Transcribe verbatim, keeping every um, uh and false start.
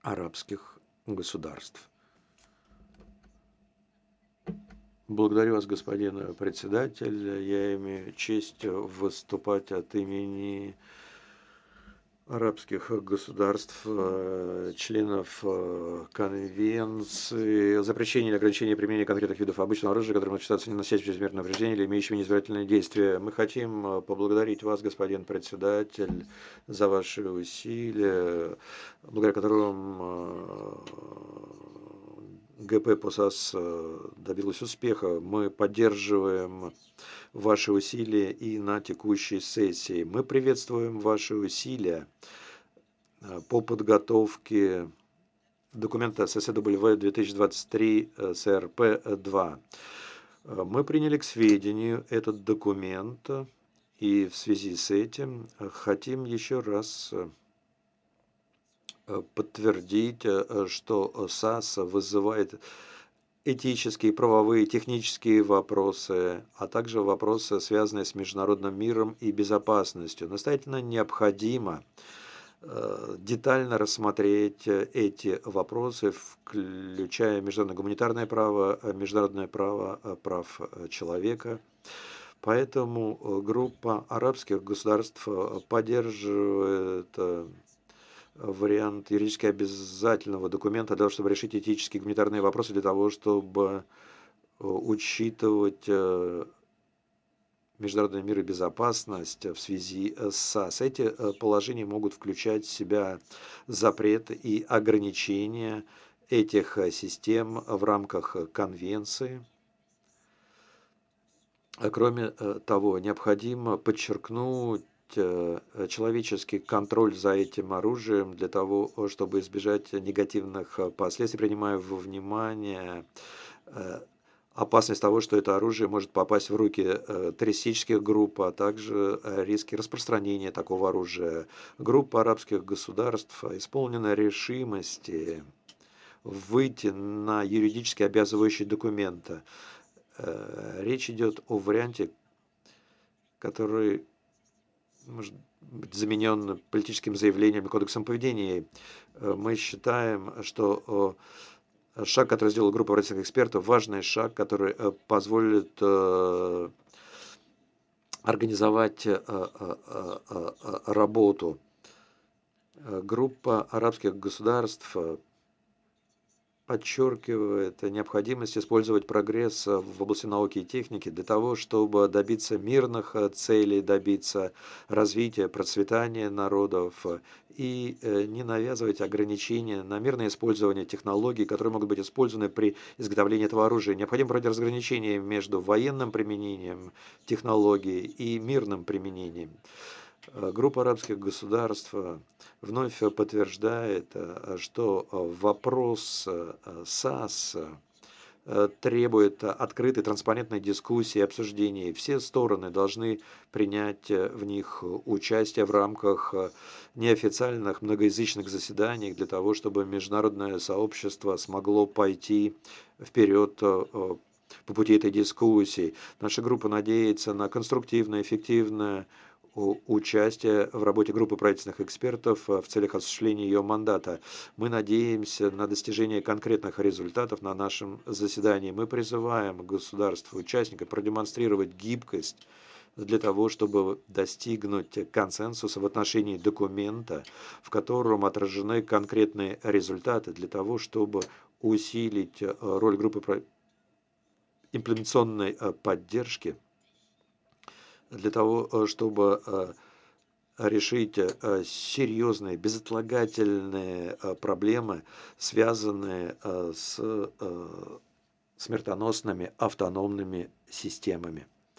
арабских государств. Благодарю вас, господин председатель. Я имею честь выступать от имени арабских государств, э, членов э, Конвенции о запрещении или ограничении применения конкретных видов обычного оружия, которым считаться не носящим чрезмерное повреждение или имеющими неизбирательные действия. Мы хотим э, поблагодарить вас, господин председатель, за ваши усилия, благодаря которым э, ГП ПОСАС э, добилась успеха. Мы поддерживаем ваши усилия и на текущей сессии. Мы приветствуем ваши усилия э, по подготовке документа эс эс дабл ю две тысячи двадцать три эс эр пэ два. Мы приняли к сведению этот документ и в связи с этим хотим еще раз подтвердить, что САС вызывает этические, правовые, технические вопросы, а также вопросы, связанные с международным миром и безопасностью. Настоятельно необходимо детально рассмотреть эти вопросы, включая международное гуманитарное право, международное право прав человека. Поэтому группа арабских государств поддерживает вариант юридически обязательного документа для того, чтобы решить этические и гуманитарные вопросы, для того, чтобы учитывать международный мир и безопасность в связи с САС. Эти положения могут включать в себя запрет и ограничения этих систем в рамках конвенции. Кроме того, необходимо подчеркнуть человеческий контроль за этим оружием для того, чтобы избежать негативных последствий, принимая во внимание опасность того, что это оружие может попасть в руки террористических групп, а также риски распространения такого оружия. Группа арабских государств исполнена решимости выйти на юридически обязывающие документы. Речь идет о варианте, который может быть заменен политическим заявлением и кодексом поведения. Мы считаем, что шаг, который сделала группа правительственных экспертов, важный шаг, который позволит организовать работу. Группа арабских государств подчеркивает необходимость использовать прогресс в области науки и техники для того, чтобы добиться мирных целей, добиться развития, процветания народов и не навязывать ограничения на мирное использование технологий, которые могут быть использованы при изготовлении этого оружия. Необходимо проводить разграничение между военным применением технологий и мирным применением. Группа арабских государств вновь подтверждает, что вопрос САС требует открытой, транспарентной дискуссии и обсуждений. Все стороны должны принять в них участие в рамках неофициальных многоязычных заседаний для того, чтобы международное сообщество смогло пойти вперед по пути этой дискуссии. Наша группа надеется на конструктивное, эффективное участие в работе группы правительственных экспертов в целях осуществления ее мандата. Мы надеемся на достижение конкретных результатов на нашем заседании. Мы призываем государств-участников продемонстрировать гибкость для того, чтобы достигнуть консенсуса в отношении документа, в котором отражены конкретные результаты, для того, чтобы усилить роль группы имплементационной поддержки, для того, чтобы решить серьезные, безотлагательные проблемы, связанные с смертоносными автономными системами.